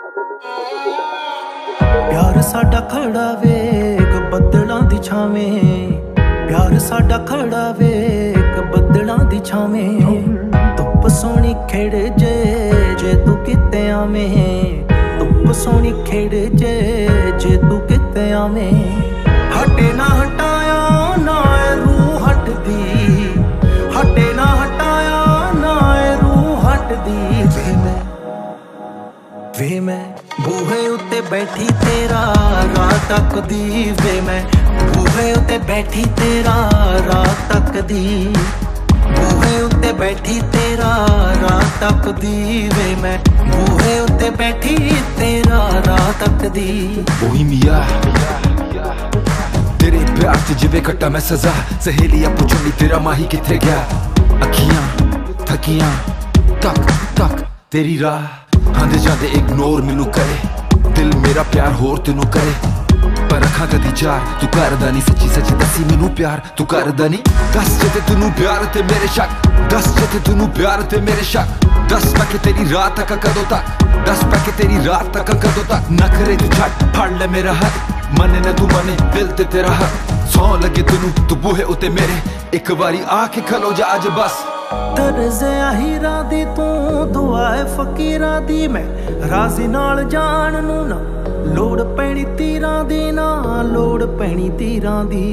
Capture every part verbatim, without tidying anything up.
प्यार साडा खड़ा वेग बदलां दी छावें, प्यार साडा खड़ा वेग बदलां दी छावें। धुप सोहनी खेड़ जे जे तू किते आवें, धुप सोहनी खेड़ जे जे तू किते आवें। हटे ना हटाया ना रूह हटदी, हटे ना हटाया ना रूह हटदी। वे मैं वे मैं बूहे उत्ते बैठी तेरा रात तकदी, वे मैं बूहे उत्ते बैठी तेरा रात तकदी, बूहे उत्ते बैठी तेरा रात तकदी। वे मैं बूहे उत्ते बैठी तेरा रात तकदी। ओही मिया तेरे प्यार च जिवे कट्टा मैं सजा, सहेलियां पुछन दी तेरा माही किथे गया। अखियां थकियां तक तक तेरी राह, आंदे जांदे इग्नोर मैनू करे, दिल मेरा प्यार होर तेनू करे। पर अखां कदी चार तू करदा नहीं, सच्ची सच्ची दसी मैनू प्यार तू करदा नहीं। दस जे ते तैनू प्यार ते मेरे शक, दस जे ते तैनू प्यार ते मेरे शक। दस पैके तेरी रात तक कदों तक, दस पैके तेरी रात तक कदों तक। नखरे तू छट फड़ ले मेरा हक, मने ना तू मने दिल ते तेरा हक। सौ लगे तेनू तू बूहे उते मेरे, एक बारी आके खलो जा अज बस। तरज़िया हीरा दी तू दुआए फकीरा दी, मैं राजी नाल जान नू ना लोड़ पैनी तीरां दी, ना लोड़ पैनी तीरां दी।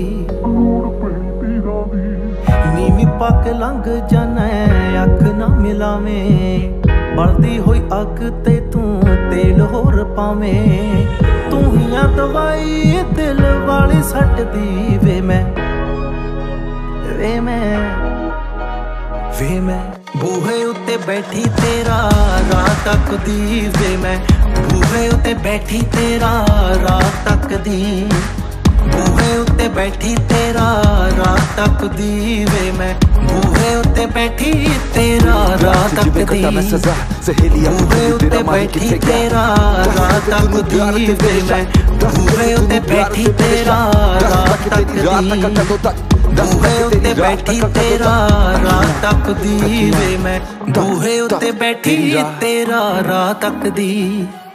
नीवी पक लंघ जाना अख ना मिलावें, बलदी होई अग ते तू तेल होर पावें। तू ही दवाई दिल वाली सट दी, वे मैं वे मैं वे मैं बूहे उत्ते बैठी तेरा रात तकदी, वे मैं बूहे उत्ते बैठी तेरा रात तकदी, बूहे उत्ते बैठी तेरा रात तकदी। वे मैं बूहे उत्ते बैठी तेरा रात तकदी, बूहे उत्ते बैठी तेरा रात तकदी। वे मैं बूहे उत्ते बैठी तेरा रात तकदी, बूहे उत्ते बैठी तेरा रात तकदी। वे मैं बूहे उत्ते बैठी तेरा रात तकदी।